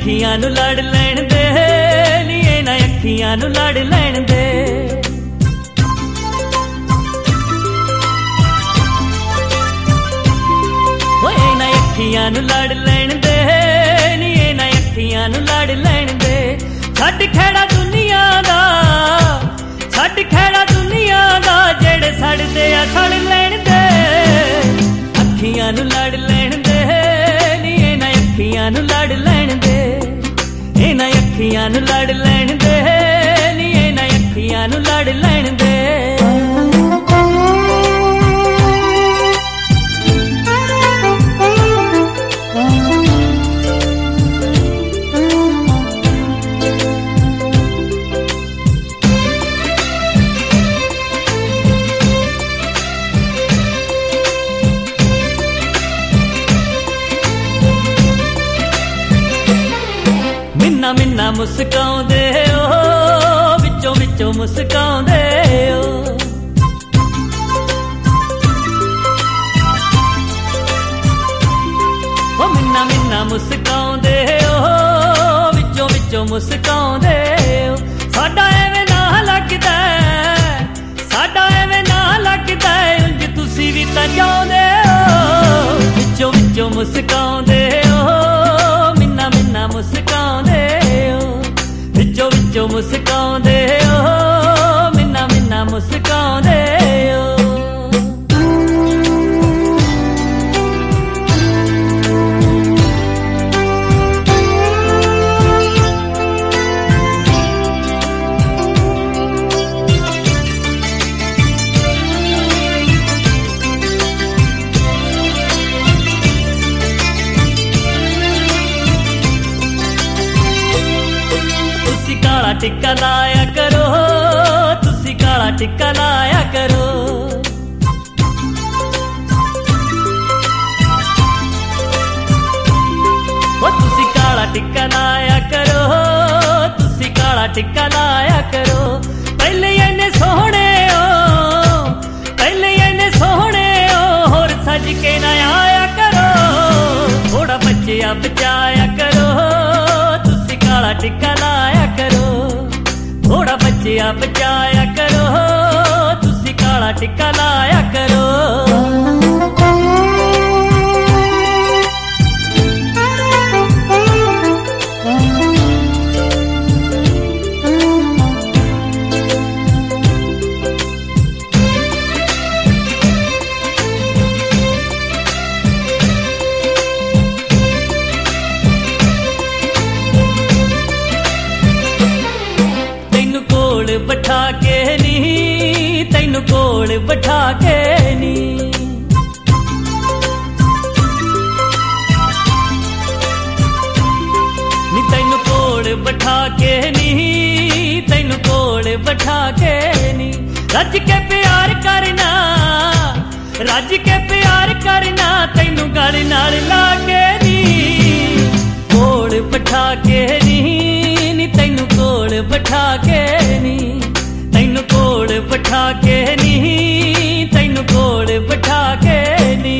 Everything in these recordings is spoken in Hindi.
अखियां नू लड़ लैण दे नी इन्हां अखियां नू लड़ लैण दे। इन्हां अखियां नू लड़ लैण दे नी इन्हां अखियां नू लड़ लैण दे। छड्ड खैड़ा दुनिया दा, छड्ड खैड़ा दुनिया दा, जेड़े सड़दे आ सड़ लैण दे। अखियां नू लड़ लैण दे नी इन्हां अखियां नू लड़ लैण दे। इन्हां अखियां नू लड़ लैण दे नी इन्हां अखियां नू लड़ लैण दे। मिन्ना मिन्ना मुस्काउंदे ओ विचों विचों मुस्काउंदे ओ। मिन्ना मिन्ना मुस्काउंदे ओ विचों विचों मुस्काउंदे ओ। साडा एवें ना लगदा, साडा एवें ना लगदा, उंज तुसी भी तां चाहुंदे ओ। विचों विचों मुस्काउंदे ओ मिन्ना मिन्ना मुस्काउंदे ओ। विचों विचों मुस्काउंदे ओ मिन्ना मिन्ना मुस्काउंदे ओ। काला टिक्का लाया करो, तुसी काला टिक्का लाया करो। ओ तुसी काला टिक्का लाया करो, तुसी काला टिक्का लाया करो। पहले इन्ने सोहणे ओ, पहले इन्ने सोहणे ओ, होर सज के ना आया करो। थोड़ा बच्चिया बचाया करो, तुसी काला टिक्का लाया करो। थोड़ा बच्चिया बचाया करो, तुसी काला टिक्का लाया करो। बैठा के नी, तैनू कोल बैठा के नी। नी तैनू कोल बैठा के नी, तैनू कोल बैठा के नी। रज के प्यार करना, रज के प्यार करना, तैनू गल नाल ला के नी। कोल बैठा के नी, तैनू कोल बैठा के नी। तैनू कोल बैठा के नी, तैनू कोल बैठा के नी।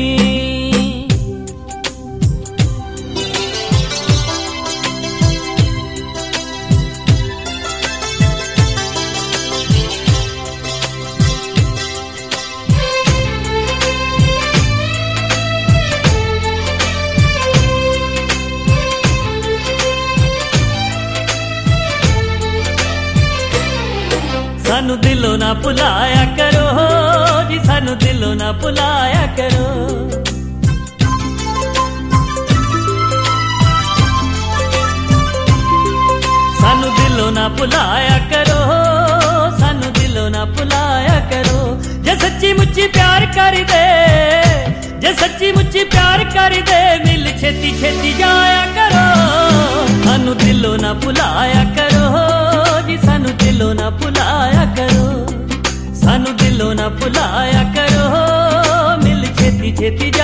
सानू दिलों ना भुलाया करो जी, सानू दिलों ना भुलाया करो। सानू दिलों ना भुलाया करो, सानू दिलों ना भुलाया करो। जे सच्ची मुच्ची प्यार कर दे, जे सच्ची मुच्ची प्यार कर दे, मिल छेती छेती जाया करो। सानू दिलों ना भुलाया करो जी, सानू दिलों ना भुलाया करो। सानू दिलों ना भुलाया करो, मिल छेती छेती